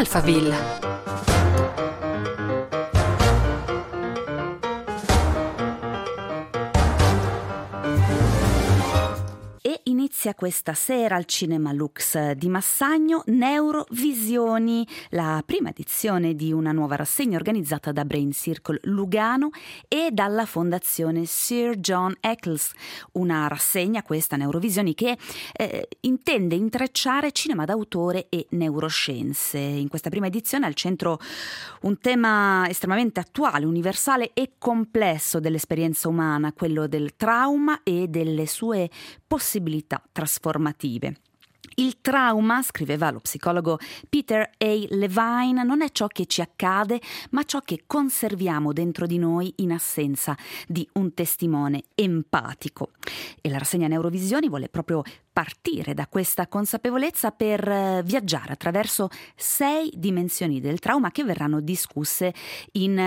Alphaville. Inizia questa sera al Cinema Lux di Massagno Neurovisioni, la prima edizione di una nuova rassegna organizzata da Brain Circle Lugano e dalla Fondazione Sir John Eccles. Una rassegna, questa Neurovisioni, che intende intrecciare cinema d'autore e neuroscienze. In questa prima edizione al centro un tema estremamente attuale, universale e complesso dell'esperienza umana, quello del trauma e delle sue possibilità trasformative. Il trauma, scriveva lo psicologo Peter A. Levine, non è ciò che ci accade, ma ciò che conserviamo dentro di noi in assenza di un testimone empatico. E la rassegna Neurovisioni vuole proprio partire da questa consapevolezza per viaggiare attraverso 6 dimensioni del trauma che verranno discusse in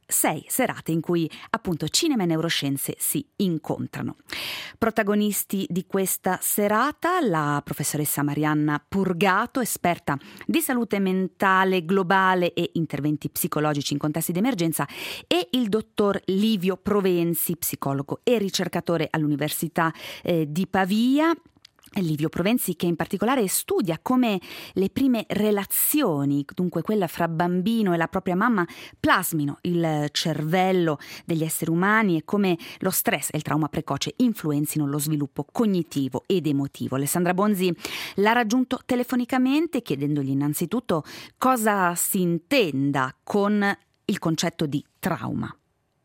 6 serate in cui appunto cinema e neuroscienze si incontrano. Protagonisti di questa serata la professoressa Marianna Purgato, esperta di salute mentale globale e interventi psicologici in contesti di emergenza, e il dottor Livio Provenzi, psicologo e ricercatore all'Università di Pavia. Livio Provenzi, che in particolare studia come le prime relazioni, dunque quella fra bambino e la propria mamma, plasmino il cervello degli esseri umani e come lo stress e il trauma precoce influenzino lo sviluppo cognitivo ed emotivo. Alessandra Bonzi l'ha raggiunto telefonicamente chiedendogli innanzitutto cosa si intenda con il concetto di trauma.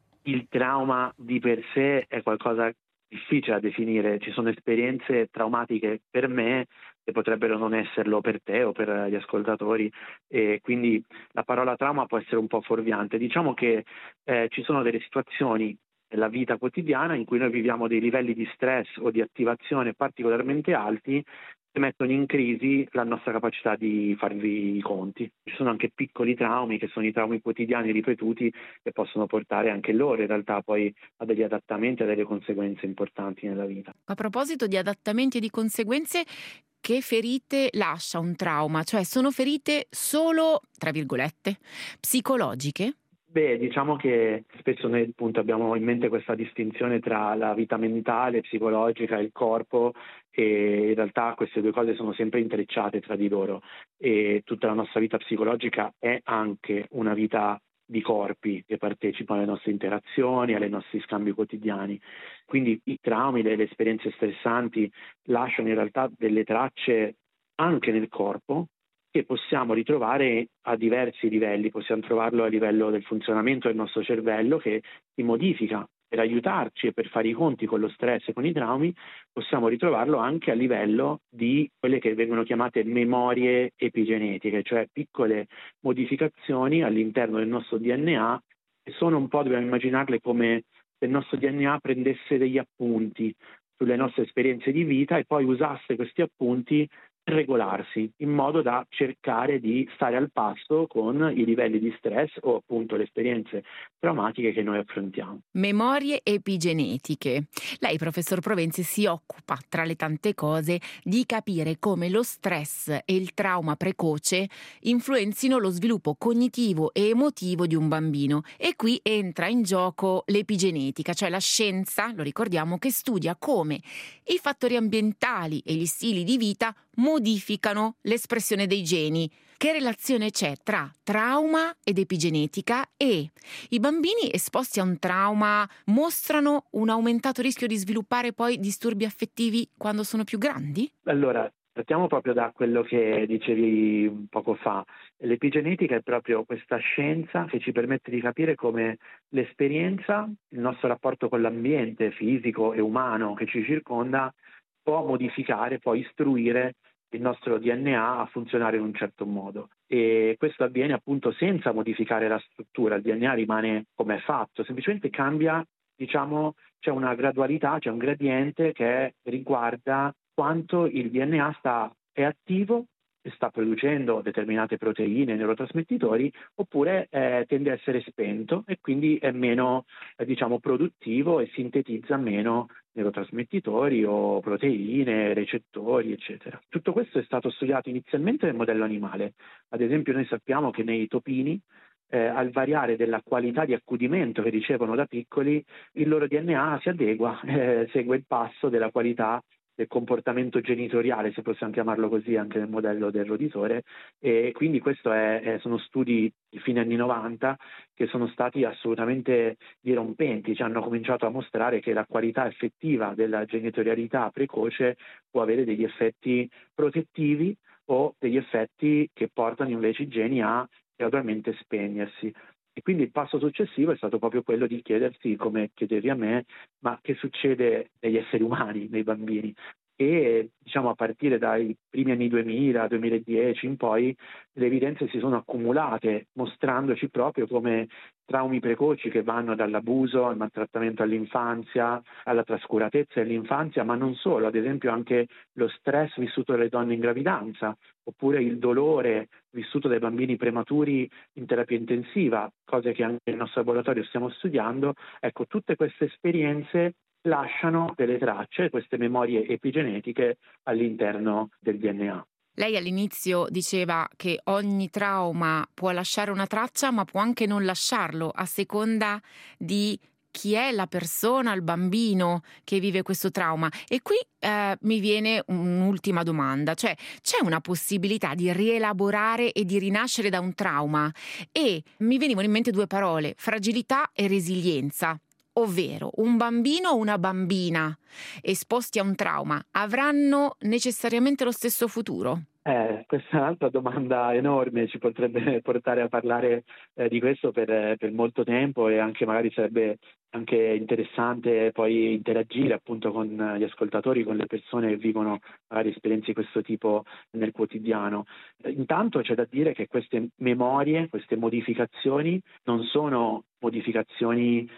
Il trauma di per sé è qualcosa difficile da definire. Ci sono esperienze traumatiche per me che potrebbero non esserlo per te o per gli ascoltatori, e quindi la parola trauma può essere un po' fuorviante. Diciamo che ci sono delle situazioni nella vita quotidiana in cui noi viviamo dei livelli di stress o di attivazione particolarmente alti che mettono in crisi la nostra capacità di farvi i conti. Ci sono anche piccoli traumi, che sono i traumi quotidiani ripetuti, che possono portare anche loro in realtà poi a degli adattamenti e a delle conseguenze importanti nella vita. A proposito di adattamenti e di conseguenze, che ferite lascia un trauma? Cioè, sono ferite solo, tra virgolette, psicologiche? Diciamo che spesso noi appunto abbiamo in mente questa distinzione tra la vita mentale, psicologica e il corpo, e in realtà queste due cose sono sempre intrecciate tra di loro, e tutta la nostra vita psicologica è anche una vita di corpi che partecipano alle nostre interazioni, ai nostri scambi quotidiani. Quindi i traumi, le esperienze stressanti lasciano in realtà delle tracce anche nel corpo, che possiamo ritrovare a diversi livelli. Possiamo trovarlo a livello del funzionamento del nostro cervello, che si modifica per aiutarci e per fare i conti con lo stress e con i traumi. Possiamo ritrovarlo anche a livello di quelle che vengono chiamate memorie epigenetiche, cioè piccole modificazioni all'interno del nostro DNA, che sono un po', dobbiamo immaginarle come se il nostro DNA prendesse degli appunti sulle nostre esperienze di vita e poi usasse questi appunti regolarsi in modo da cercare di stare al passo con i livelli di stress o appunto le esperienze traumatiche che noi affrontiamo. Memorie epigenetiche. Lei, professor Provenzi, si occupa, tra le tante cose, di capire come lo stress e il trauma precoce influenzino lo sviluppo cognitivo e emotivo di un bambino. E qui entra in gioco l'epigenetica, cioè la scienza, lo ricordiamo, che studia come i fattori ambientali e gli stili di vita modificano l'espressione dei geni. Che relazione c'è tra trauma ed epigenetica? E i bambini esposti a un trauma mostrano un aumentato rischio di sviluppare poi disturbi affettivi quando sono più grandi? Allora, partiamo proprio da quello che dicevi poco fa. L'epigenetica è proprio questa scienza che ci permette di capire come l'esperienza, il nostro rapporto con l'ambiente fisico e umano che ci circonda, può modificare, può istruire il nostro DNA a funzionare in un certo modo, e questo avviene appunto senza modificare la struttura. Il DNA rimane come è fatto, semplicemente cambia, diciamo, c'è una gradualità, c'è un gradiente che riguarda quanto il DNA è attivo sta producendo determinate proteine, neurotrasmettitori, oppure tende a essere spento e quindi è meno produttivo e sintetizza meno neurotrasmettitori o proteine, recettori, eccetera. Tutto questo è stato studiato inizialmente nel modello animale. Ad esempio noi sappiamo che nei topini al variare della qualità di accudimento che ricevono da piccoli, il loro DNA si adegua, segue il passo della qualità del comportamento genitoriale, se possiamo chiamarlo così, anche nel modello del roditore, e quindi questo sono studi di fine anni 90 che sono stati assolutamente dirompenti, ci hanno cominciato a mostrare che la qualità effettiva della genitorialità precoce può avere degli effetti protettivi o degli effetti che portano invece i geni a gradualmente spegnersi. E quindi il passo successivo è stato proprio quello di chiedersi, come chiedevi a me, ma che succede negli esseri umani, nei bambini? E a partire dai primi anni 2000, 2010 in poi, le evidenze si sono accumulate, mostrandoci proprio come traumi precoci che vanno dall'abuso al maltrattamento all'infanzia, alla trascuratezza all'infanzia, ma non solo, ad esempio anche lo stress vissuto dalle donne in gravidanza, oppure il dolore vissuto dai bambini prematuri in terapia intensiva, cose che anche nel nostro laboratorio stiamo studiando. Ecco, tutte queste esperienze lasciano delle tracce, queste memorie epigenetiche all'interno del DNA. Lei all'inizio diceva che ogni trauma può lasciare una traccia, ma può anche non lasciarlo, a seconda di chi è la persona, il bambino che vive questo trauma. E qui mi viene un'ultima domanda, cioè c'è una possibilità di rielaborare e di rinascere da un trauma? E mi venivano in mente due parole, fragilità e resilienza. Ovvero, un bambino o una bambina esposti a un trauma avranno necessariamente lo stesso futuro? Questa è un'altra domanda enorme, ci potrebbe portare a parlare di questo per molto tempo, e anche magari sarebbe anche interessante poi interagire appunto con gli ascoltatori, con le persone che vivono magari esperienze di questo tipo nel quotidiano. Intanto c'è da dire che queste memorie, queste modificazioni non sono modificazioni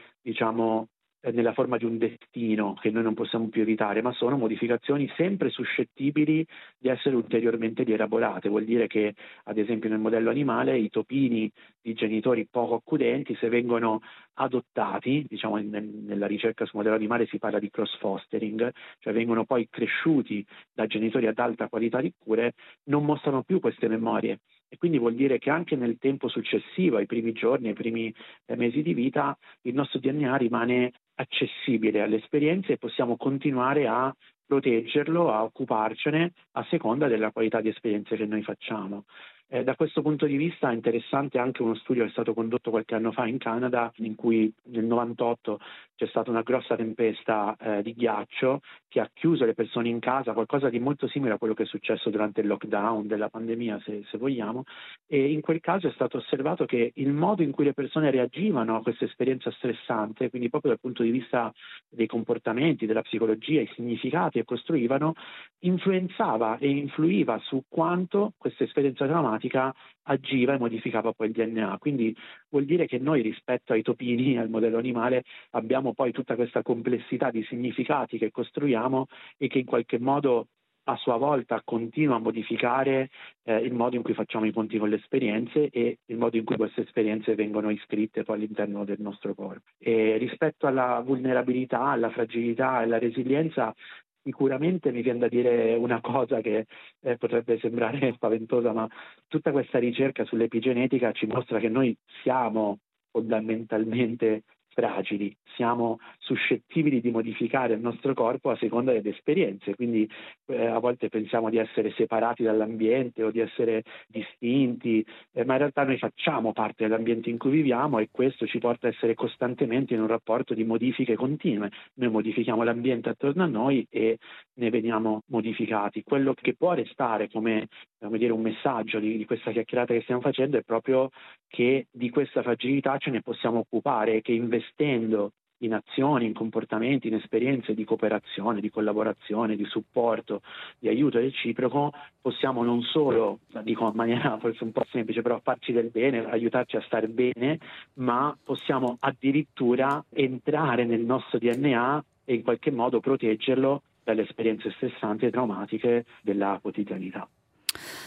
nella forma di un destino che noi non possiamo più evitare, ma sono modificazioni sempre suscettibili di essere ulteriormente rielaborate. Vuol dire che, ad esempio, nel modello animale i topini di genitori poco accudenti, se vengono adottati, nella ricerca sul modello animale si parla di cross fostering, cioè vengono poi cresciuti da genitori ad alta qualità di cure, non mostrano più queste memorie. E quindi vuol dire che anche nel tempo successivo, ai primi giorni, ai primi mesi di vita, il nostro DNA rimane accessibile alle esperienze e possiamo continuare a proteggerlo, a occuparcene a seconda della qualità di esperienze che noi facciamo. Da questo punto di vista è interessante anche uno studio che è stato condotto qualche anno fa in Canada, in cui nel 98 c'è stata una grossa tempesta di ghiaccio che ha chiuso le persone in casa, qualcosa di molto simile a quello che è successo durante il lockdown della pandemia, se vogliamo, e in quel caso è stato osservato che il modo in cui le persone reagivano a questa esperienza stressante, quindi proprio dal punto di vista dei comportamenti, della psicologia, i significati che costruivano, influenzava e influiva su quanto questa esperienza traumatica agiva e modificava poi il DNA. Quindi vuol dire che noi, rispetto ai topini, al modello animale, abbiamo poi tutta questa complessità di significati che costruiamo e che in qualche modo a sua volta continua a modificare il modo in cui facciamo i conti con le esperienze e il modo in cui queste esperienze vengono iscritte poi all'interno del nostro corpo. E rispetto alla vulnerabilità, alla fragilità e alla resilienza, sicuramente mi viene da dire una cosa che potrebbe sembrare spaventosa, ma tutta questa ricerca sull'epigenetica ci mostra che noi siamo fondamentalmente fragili, siamo suscettibili di modificare il nostro corpo a seconda delle esperienze, quindi a volte pensiamo di essere separati dall'ambiente o di essere distinti, ma in realtà noi facciamo parte dell'ambiente in cui viviamo e questo ci porta a essere costantemente in un rapporto di modifiche continue. Noi modifichiamo l'ambiente attorno a noi e ne veniamo modificati. Quello che può restare come un messaggio di questa chiacchierata che stiamo facendo è proprio che di questa fragilità ce ne possiamo occupare e che investendo in azioni, in comportamenti, in esperienze di cooperazione, di collaborazione, di supporto, di aiuto reciproco, possiamo non solo, dico in maniera forse un po' semplice, però farci del bene, aiutarci a stare bene, ma possiamo addirittura entrare nel nostro DNA e in qualche modo proteggerlo dalle esperienze stressanti e traumatiche della quotidianità.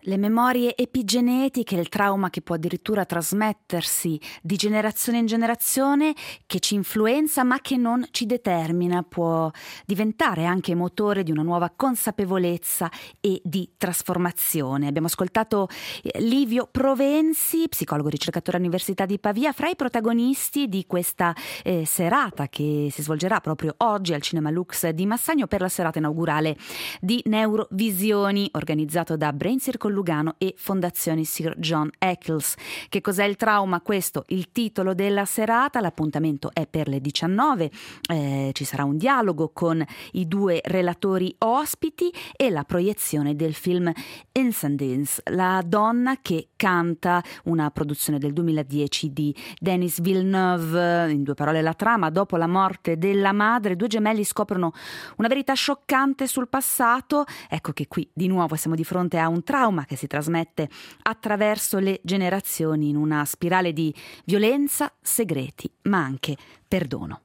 Le memorie epigenetiche, il trauma che può addirittura trasmettersi di generazione in generazione, che ci influenza ma che non ci determina, può diventare anche motore di una nuova consapevolezza e di trasformazione. Abbiamo ascoltato Livio Provenzi, psicologo ricercatore all'Università di Pavia, fra i protagonisti di questa serata che si svolgerà proprio oggi al Cinema Lux di Massagno per la serata inaugurale di Neurovisioni, organizzato da Brain Circle Lugano e Fondazione Sir John Eccles. Che cos'è il trauma? Questo il titolo della serata. L'appuntamento è per le 19. Ci sarà un dialogo con i due relatori ospiti e la proiezione del film Incendence, la donna che canta, una produzione del 2010 di Denis Villeneuve. In due parole la trama: dopo la morte della madre, due gemelli scoprono una verità scioccante sul passato. Ecco che qui di nuovo siamo di fronte a un trauma che si trasmette attraverso le generazioni in una spirale di violenza, segreti, ma anche perdono.